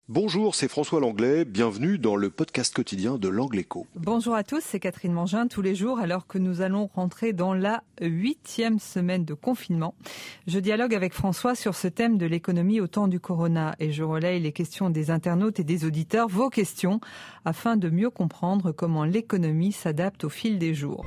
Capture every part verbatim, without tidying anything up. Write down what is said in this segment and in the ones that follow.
Bonjour, c'est François Langlais, bienvenue dans le podcast quotidien de l'Angle Écho. Bonjour à tous, c'est Catherine Mangin, tous les jours alors que nous allons rentrer dans la huitième semaine de confinement. Je dialogue avec François sur ce thème de l'économie au temps du corona et je relaye les questions des internautes et des auditeurs, vos questions, afin de mieux comprendre comment l'économie s'adapte au fil des jours.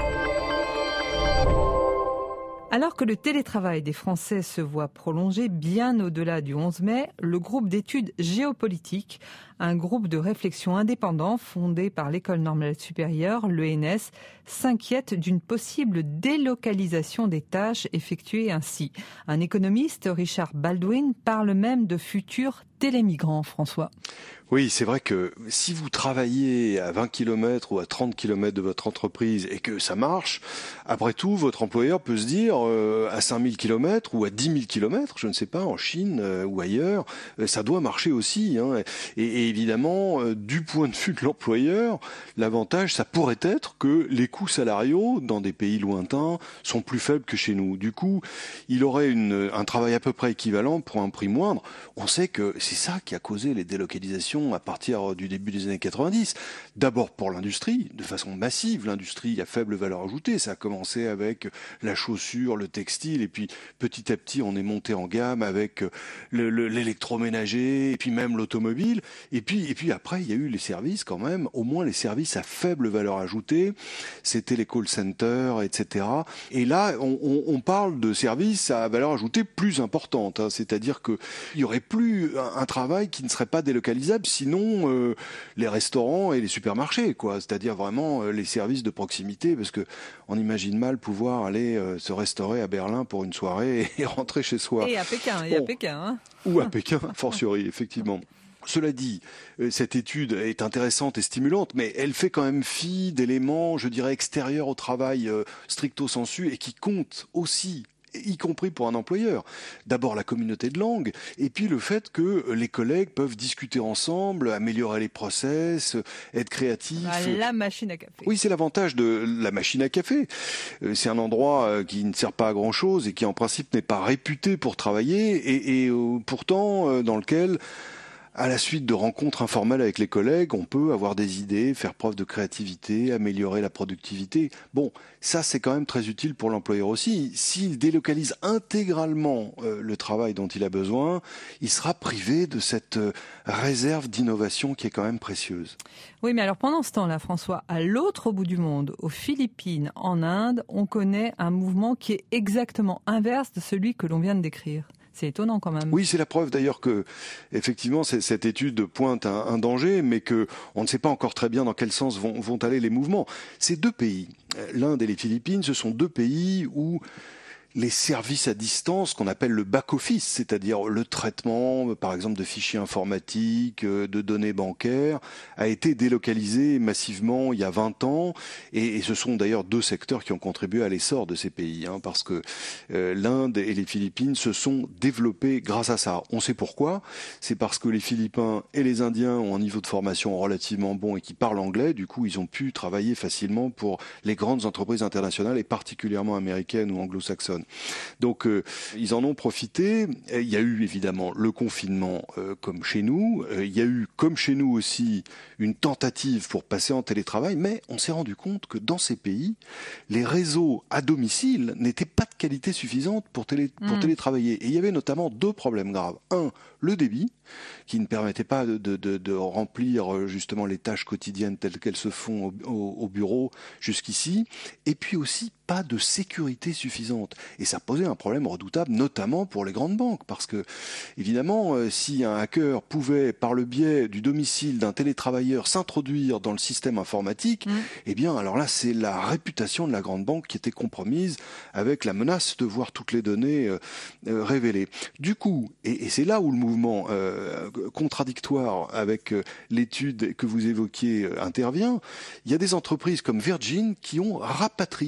Alors que le télétravail des Français se voit prolongé bien au-delà du onze mai, le groupe d'études géopolitiques, un groupe de réflexion indépendant fondé par l'École normale supérieure, l'E N S, s'inquiète d'une possible délocalisation des tâches effectuées ainsi. Un économiste, Richard Baldwin, parle même de futurs télémigrants, François. Oui, c'est vrai que si vous travaillez à vingt kilomètres ou à trente kilomètres de votre entreprise et que ça marche, après tout, votre employeur peut se dire euh, à cinq mille kilomètres ou à dix mille kilomètres, je ne sais pas, en Chine euh, ou ailleurs, euh, ça doit marcher aussi. Hein. Et, et évidemment, euh, du point de vue de l'employeur, l'avantage, ça pourrait être que les coûts salariaux dans des pays lointains sont plus faibles que chez nous. Du coup, il aurait une, un travail à peu près équivalent pour un prix moindre. On sait que c'est ça qui a causé les délocalisations à partir du début des années quatre-vingt-dix. D'abord pour l'industrie, de façon massive, l'industrie à faible valeur ajoutée. Ça a commencé avec la chaussure, le textile, et puis petit à petit on est monté en gamme avec le, le, l'électroménager, et puis même l'automobile. Et puis, et puis après il y a eu les services quand même, au moins les services à faible valeur ajoutée. C'était les call centers, et cetera. Et là on, on, on parle de services à valeur ajoutée plus importante, hein. C'est-à-dire qu'il n'y aurait plus un, un travail qui ne serait pas délocalisable. Sinon, euh, les restaurants et les supermarchés, quoi. C'est-à-dire vraiment euh, les services de proximité, parce que on imagine mal pouvoir aller euh, se restaurer à Berlin pour une soirée et, et rentrer chez soi. Et à Pékin, et bon. à Pékin, hein. Ou à Pékin, fortiori, effectivement. Cela dit, cette étude est intéressante et stimulante, mais elle fait quand même fi d'éléments, je dirais, extérieurs au travail euh, stricto sensu et qui comptent aussi, y compris pour un employeur. D'abord la communauté de langue, et puis le fait que les collègues peuvent discuter ensemble, améliorer les process, être créatifs. La machine à café. Oui, c'est l'avantage de la machine à café. C'est un endroit qui ne sert pas à grand-chose et qui en principe n'est pas réputé pour travailler, et, et pourtant dans lequel, à la suite de rencontres informelles avec les collègues, on peut avoir des idées, faire preuve de créativité, améliorer la productivité. Bon, ça c'est quand même très utile pour l'employeur aussi. S'il délocalise intégralement euh, le travail dont il a besoin, il sera privé de cette euh, réserve d'innovation qui est quand même précieuse. Oui, mais alors pendant ce temps-là, François, à l'autre bout du monde, aux Philippines, en Inde, on connaît un mouvement qui est exactement inverse de celui que l'on vient de décrire. C'est étonnant quand même. Oui, c'est la preuve d'ailleurs que, effectivement, cette étude pointe un, un danger, mais que on ne sait pas encore très bien dans quel sens vont, vont aller les mouvements. Ces deux pays, l'Inde et les Philippines, ce sont deux pays où les services à distance qu'on appelle le back-office, c'est-à-dire le traitement, par exemple, de fichiers informatiques, de données bancaires, a été délocalisé massivement il y a vingt ans. Et, et ce sont d'ailleurs deux secteurs qui ont contribué à l'essor de ces pays, hein, parce que euh, l'Inde et les Philippines se sont développés grâce à ça. On sait pourquoi. C'est parce que les Philippins et les Indiens ont un niveau de formation relativement bon et qui parlent anglais. Du coup, ils ont pu travailler facilement pour les grandes entreprises internationales et particulièrement américaines ou anglo-saxonnes. Donc euh, ils en ont profité. Il y a eu évidemment le confinement euh, comme chez nous. Euh, il y a eu comme chez nous aussi une tentative pour passer en télétravail, mais on s'est rendu compte que dans ces pays, les réseaux à domicile n'étaient pas de qualité suffisante pour, télé, pour mmh. télétravailler. Et il y avait notamment deux problèmes graves. Un, le débit, qui ne permettait pas de, de, de, de remplir justement les tâches quotidiennes telles qu'elles se font au, au, au bureau jusqu'ici, et puis aussi pas de sécurité suffisante. Et ça posait un problème redoutable, notamment pour les grandes banques, parce que, évidemment, euh, si un hacker pouvait, par le biais du domicile d'un télétravailleur, s'introduire dans le système informatique, mmh. eh bien, alors là, c'est la réputation de la grande banque qui était compromise avec la menace de voir toutes les données euh, euh, révélées. Du coup, et, et c'est là où le mouvement euh, contradictoire avec euh, l'étude que vous évoquiez euh, intervient, il y a des entreprises comme Virgin qui ont rapatrié au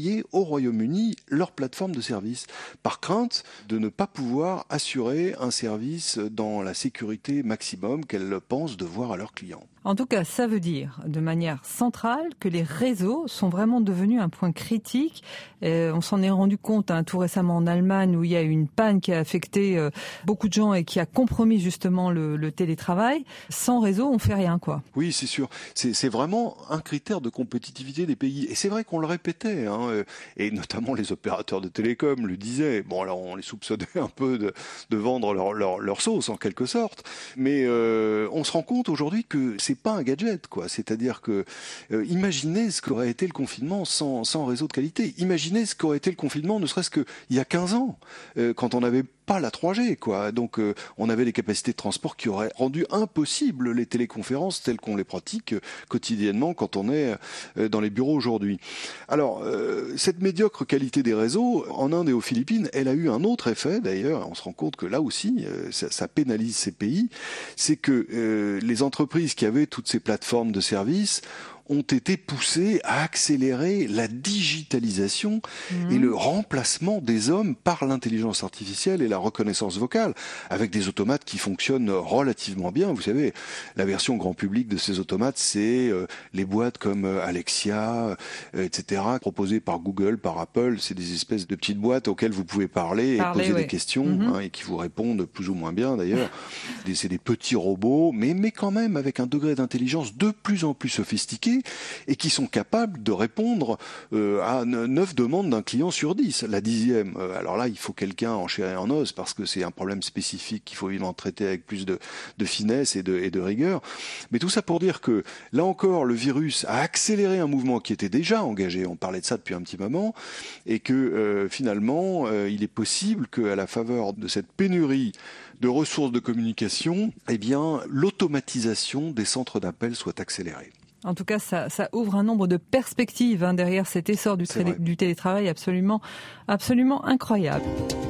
Royaume-Uni leur plateforme de service, par crainte de ne pas pouvoir assurer un service dans la sécurité maximum qu'elles pensent devoir à leurs clients. En tout cas, ça veut dire de manière centrale que les réseaux sont vraiment devenus un point critique. Euh, on s'en est rendu compte hein, tout récemment en Allemagne où il y a eu une panne qui a affecté euh, beaucoup de gens et qui a compromis justement le, le télétravail. Sans réseau, on fait rien, quoi. Oui, c'est sûr. C'est, c'est vraiment un critère de compétitivité des pays. Et c'est vrai qu'on le répétait, hein, et notamment les opérateurs de télécom le disaient. Bon, alors on les soupçonnait un peu de, de vendre leur, leur, leur sauce en quelque sorte, mais euh, on se rend compte aujourd'hui que c'est pas un gadget, quoi. C'est-à-dire que euh, imaginez ce qu'aurait été le confinement sans, sans réseau de qualité. Imaginez ce qu'aurait été le confinement, ne serait-ce qu'il y a quinze ans, euh, quand on avait pas la trois G, quoi. Donc euh, on avait des capacités de transport qui auraient rendu impossible les téléconférences telles qu'on les pratique euh, quotidiennement quand on est euh, dans les bureaux aujourd'hui. Alors euh, cette médiocre qualité des réseaux en Inde et aux Philippines, elle a eu un autre effet d'ailleurs. On se rend compte que là aussi euh, ça, ça pénalise ces pays, c'est que euh, les entreprises qui avaient toutes ces plateformes de services ont été poussés à accélérer la digitalisation mmh. et le remplacement des hommes par l'intelligence artificielle et la reconnaissance vocale, avec des automates qui fonctionnent relativement bien. Vous savez, la version grand public de ces automates, c'est euh, les boîtes comme euh, Alexia, euh, et cetera, proposées par Google, par Apple. C'est des espèces de petites boîtes auxquelles vous pouvez parler et parler, poser ouais. des questions mmh. hein, et qui vous répondent plus ou moins bien d'ailleurs. C'est des petits robots, mais, mais quand même avec un degré d'intelligence de plus en plus sophistiqué et qui sont capables de répondre euh, à neuf demandes d'un client sur dix. La dixième, euh, alors là, il faut quelqu'un en chair et en os parce que c'est un problème spécifique qu'il faut évidemment traiter avec plus de, de finesse et de, et de rigueur. Mais tout ça pour dire que, là encore, le virus a accéléré un mouvement qui était déjà engagé. On parlait de ça depuis un petit moment. Et que, euh, finalement, euh, il est possible qu'à la faveur de cette pénurie de ressources de communication, eh bien, l'automatisation des centres d'appel soit accélérée. En tout cas, ça, ça ouvre un nombre de perspectives hein, derrière cet essor du, télé, du télétravail absolument, absolument incroyable.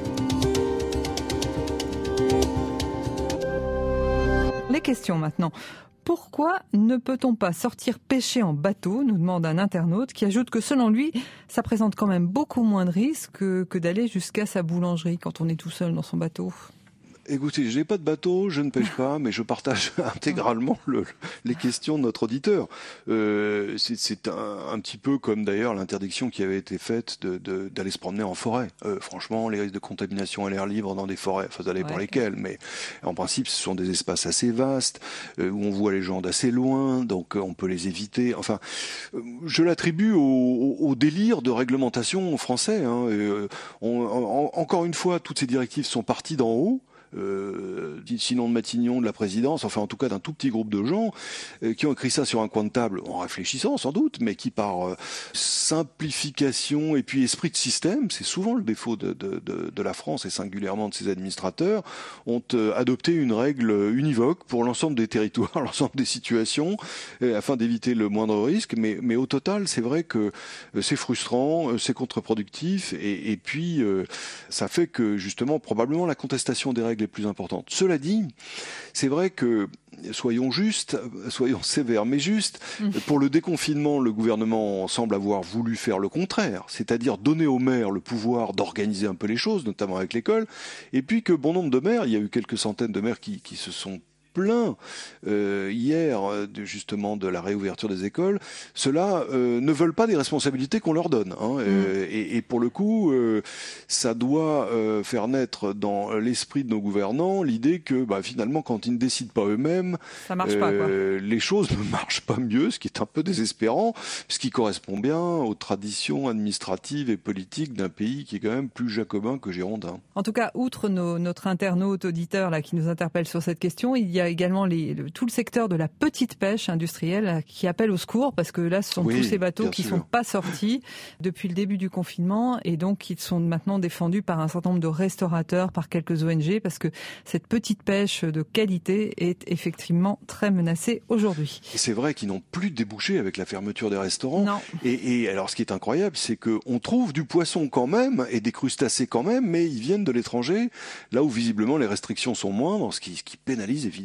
Les questions maintenant. Pourquoi ne peut-on pas sortir pêcher en bateau, nous demande un internaute qui ajoute que selon lui, ça présente quand même beaucoup moins de risques que, que d'aller jusqu'à sa boulangerie quand on est tout seul dans son bateau. Écoutez, je n'ai pas de bateau, je ne pêche pas, mais je partage intégralement le, les questions de notre auditeur. Euh, c'est c'est un, un petit peu comme d'ailleurs l'interdiction qui avait été faite de, de, d'aller se promener en forêt. Euh, franchement, les risques de contamination à l'air libre dans des forêts, enfin, ça dépend ouais. lesquels, mais en principe, ce sont des espaces assez vastes, euh, où on voit les gens d'assez loin, donc euh, on peut les éviter. Enfin, euh, je l'attribue au, au, au délire de réglementation français. Hein. Et, euh, on, en, encore une fois, toutes ces directives sont parties d'en haut. Euh, sinon de Matignon, de la présidence, enfin en tout cas d'un tout petit groupe de gens euh, qui ont écrit ça sur un coin de table en réfléchissant sans doute, mais qui par euh, simplification et puis esprit de système, c'est souvent le défaut de, de, de, de la France et singulièrement de ses administrateurs, ont euh, adopté une règle univoque pour l'ensemble des territoires, l'ensemble des situations, euh, afin d'éviter le moindre risque, mais, mais au total c'est vrai que euh, c'est frustrant, euh, c'est contre-productif et, et puis euh, ça fait que justement probablement la contestation des règles les plus importantes. Cela dit, c'est vrai que, soyons justes, soyons sévères mais justes, mmh. pour le déconfinement, le gouvernement semble avoir voulu faire le contraire, c'est-à-dire donner aux maires le pouvoir d'organiser un peu les choses, notamment avec l'école, et puis que bon nombre de maires, il y a eu quelques centaines de maires qui, qui se sont plein euh, hier de, justement de la réouverture des écoles, ceux-là euh, ne veulent pas des responsabilités qu'on leur donne. Hein, mmh. euh, et, et pour le coup, euh, ça doit euh, faire naître dans l'esprit de nos gouvernants l'idée que bah, finalement, quand ils ne décident pas eux-mêmes, ça marche euh, pas, quoi. Les choses ne marchent pas mieux, ce qui est un peu désespérant, ce qui correspond bien aux traditions administratives et politiques d'un pays qui est quand même plus jacobin que girondin. En tout cas, outre nos, notre internaute auditeur là qui nous interpelle sur cette question, il y a Il y a également les, le, tout le secteur de la petite pêche industrielle qui appelle au secours parce que là, ce sont oui, tous ces bateaux qui ne sont pas sortis depuis le début du confinement et donc qui sont maintenant défendus par un certain nombre de restaurateurs, par quelques O N G parce que cette petite pêche de qualité est effectivement très menacée aujourd'hui. Et c'est vrai qu'ils n'ont plus débouché avec la fermeture des restaurants. Non. Et, et alors, ce qui est incroyable, c'est qu'on trouve du poisson quand même et des crustacés quand même, mais ils viennent de l'étranger, là où visiblement les restrictions sont moindres, ce qui, ce qui pénalise évidemment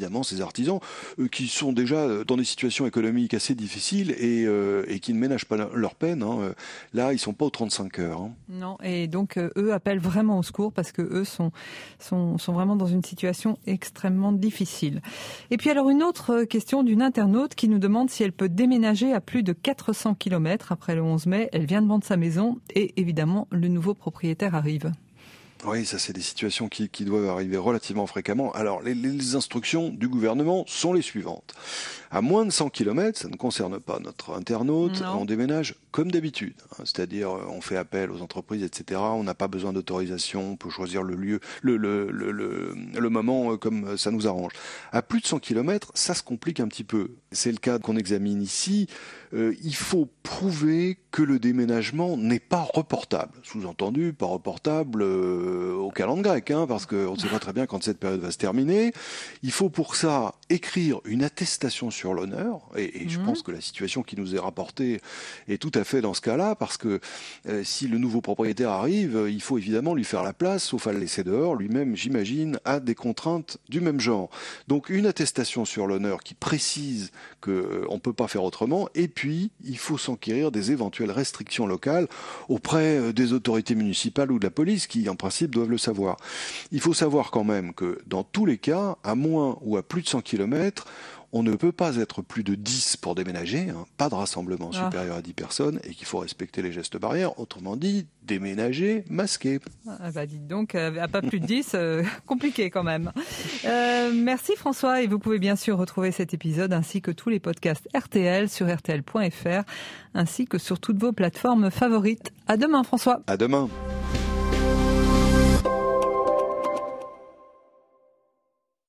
évidemment ces artisans euh, qui sont déjà dans des situations économiques assez difficiles et, euh, et qui ne ménagent pas leur peine. Hein. Là, ils sont pas aux trente-cinq heures. Hein. Non, et donc euh, eux appellent vraiment au secours parce que eux sont, sont, sont vraiment dans une situation extrêmement difficile. Et puis alors une autre question d'une internaute qui nous demande si elle peut déménager à plus de quatre cents kilomètres après le onze mai. Elle vient de vendre sa maison et évidemment le nouveau propriétaire arrive. Oui, ça c'est des situations qui, qui doivent arriver relativement fréquemment. Alors les, les instructions du gouvernement sont les suivantes. À moins de cent kilomètres, ça ne concerne pas notre internaute, non. On déménage comme d'habitude. Hein, c'est-à-dire on fait appel aux entreprises, et cetera. On n'a pas besoin d'autorisation, on peut choisir le lieu, le, le, le, le, le moment comme ça nous arrange. À plus de cent kilomètres, ça se complique un petit peu. C'est le cas qu'on examine ici. Euh, il faut prouver que le déménagement n'est pas reportable. Sous-entendu, pas reportable euh, au calendrier grec, hein, parce qu'on ne sait pas très bien quand cette période va se terminer. Il faut pour ça écrire une attestation sur l'honneur, et, et mmh. je pense que la situation qui nous est rapportée est tout à fait dans ce cas-là, parce que euh, si le nouveau propriétaire arrive, il faut évidemment lui faire la place, sauf à le laisser dehors. Lui-même, j'imagine, a des contraintes du même genre. Donc une attestation sur l'honneur qui précise qu'on euh, ne peut pas faire autrement, et puis il faut s'enquérir des éventuelles restrictions locales auprès des autorités municipales ou de la police, qui en principe doivent le savoir. Il faut savoir quand même que dans tous les cas, à moins ou à plus de cent kilomètres, on ne peut pas être plus de dix pour déménager, hein, pas de rassemblement ah. supérieur à dix personnes, et qu'il faut respecter les gestes barrières, autrement dit, déménager masqué. Ah bah dites donc, à pas plus de dix, euh, compliqué quand même. Euh, merci François, et vous pouvez bien sûr retrouver cet épisode ainsi que tous les podcasts R T L sur R T L point F R, ainsi que sur toutes vos plateformes favorites. À demain François. À demain.